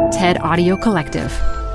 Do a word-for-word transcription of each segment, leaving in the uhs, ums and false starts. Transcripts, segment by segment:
TED Audio Collective.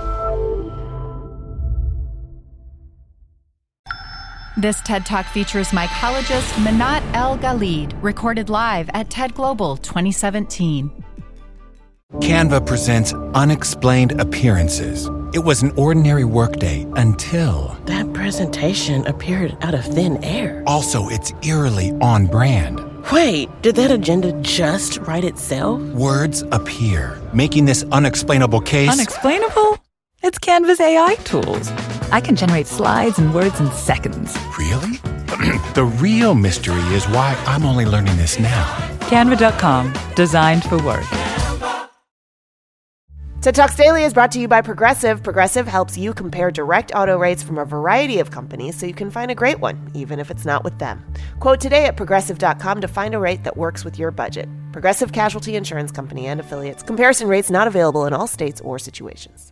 This TED Talk features mycologist Minat El-Ghalid, recorded live at TED Global twenty seventeen. Canva presents Unexplained Appearances. It was an ordinary workday until... That presentation appeared out of thin air. Also, it's eerily on brand. Wait, did that agenda just write itself? Words appear, making this unexplainable case... Unexplainable? It's Canva's A I tools. I can generate slides and words in seconds. Really? The real mystery is why I'm only learning this now. Canva dot com, designed for work. TED Talks Daily is brought to you by Progressive. Progressive helps you compare direct auto rates from a variety of companies so you can find a great one, even if it's not with them. Quote today at progressive dot com to find a rate that works with your budget. Progressive Casualty Insurance Company and Affiliates. Comparison rates not available in all states or situations.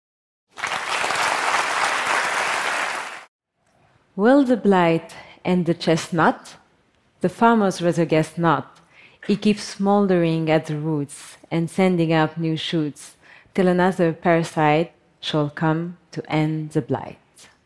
Will the blight and the chestnut? The farmer's rather guess not. He keeps smoldering at the roots and sending up new shoots, till another parasite shall come to end the blight.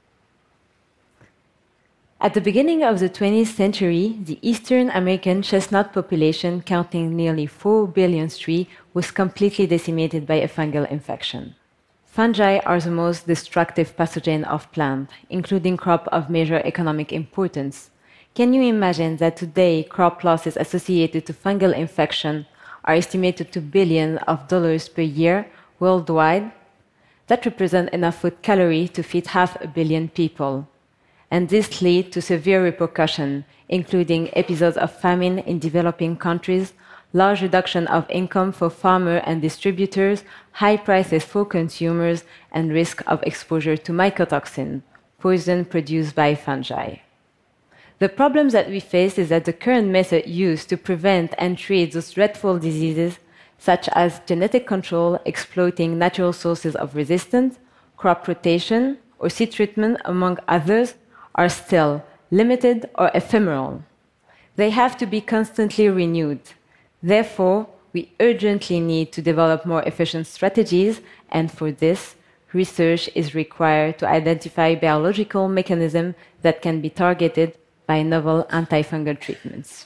At the beginning of the twentieth century, the Eastern American chestnut population, counting nearly four billion trees, was completely decimated by a fungal infection. Fungi are the most destructive pathogen of plants, including crop of major economic importance. Can you imagine that today crop losses associated to fungal infection are estimated to billions of dollars per year worldwide? That represents enough food calorie to feed half a billion people. And this leads to severe repercussions, including episodes of famine in developing countries, large reduction of income for farmers and distributors, high prices for consumers, and risk of exposure to mycotoxin, poison produced by fungi. The problem that we face is that the current method used to prevent and treat those dreadful diseases, such as genetic control exploiting natural sources of resistance, crop rotation, or seed treatment, among others, are still limited or ephemeral. They have to be constantly renewed. Therefore, we urgently need to develop more efficient strategies, and for this, research is required to identify biological mechanisms that can be targeted by novel antifungal treatments.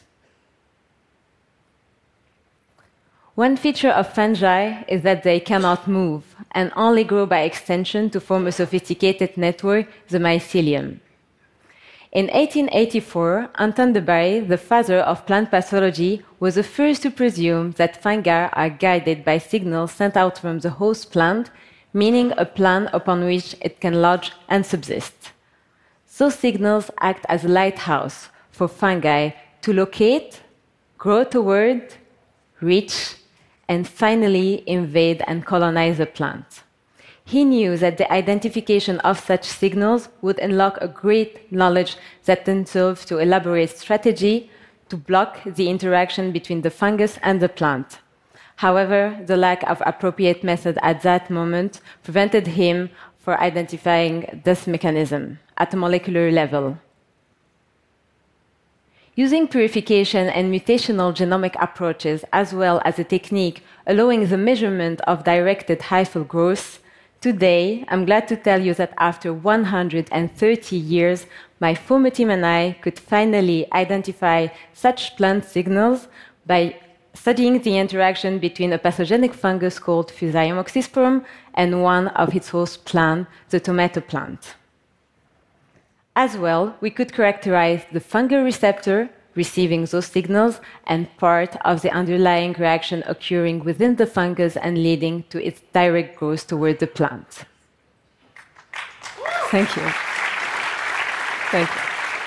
One feature of fungi is that they cannot move and only grow by extension to form a sophisticated network, the mycelium. In eighteen eighty-four, Anton de Barry, the father of plant pathology, was the first to presume that fungi are guided by signals sent out from the host plant, meaning a plant upon which it can lodge and subsist. Those signals act as a lighthouse for fungi to locate, grow toward, reach, and finally invade and colonize the plant. He knew that the identification of such signals would unlock a great knowledge that then served to elaborate strategy to block the interaction between the fungus and the plant. However, the lack of appropriate method at that moment prevented him from identifying this mechanism at a molecular level. Using purification and mutational genomic approaches, as well as a technique allowing the measurement of directed hyphal growth, today, I'm glad to tell you that after one hundred thirty years, my former team and I could finally identify such plant signals by studying the interaction between a pathogenic fungus called Fusarium oxysporum and one of its host plant, the tomato plant. As well, we could characterize the fungal receptor receiving those signals and part of the underlying reaction occurring within the fungus and leading to its direct growth toward the plant. Thank you. Thank you.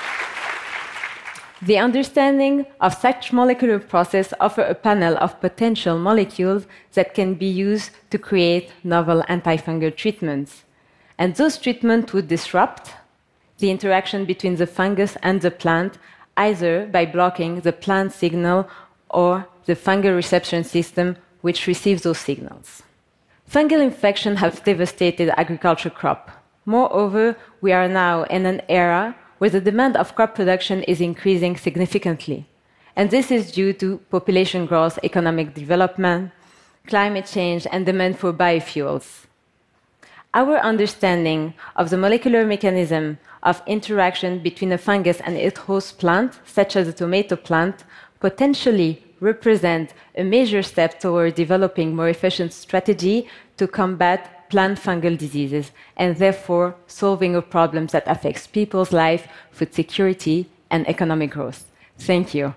The understanding of such molecular process offers a panel of potential molecules that can be used to create novel antifungal treatments. And those treatments would disrupt the interaction between the fungus and the plant, either by blocking the plant signal or the fungal reception system which receives those signals. Fungal infections have devastated agriculture crop. Moreover, we are now in an era where the demand of crop production is increasing significantly. And this is due to population growth, economic development, climate change, and demand for biofuels. Our understanding of the molecular mechanism of interaction between a fungus and its host plant, such as a tomato plant, potentially represent a major step toward developing more efficient strategy to combat plant fungal diseases and therefore solving a problem that affects people's life, food security, and economic growth. Thank you.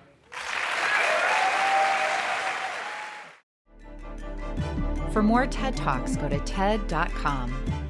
For more TED Talks, go to T E D dot com.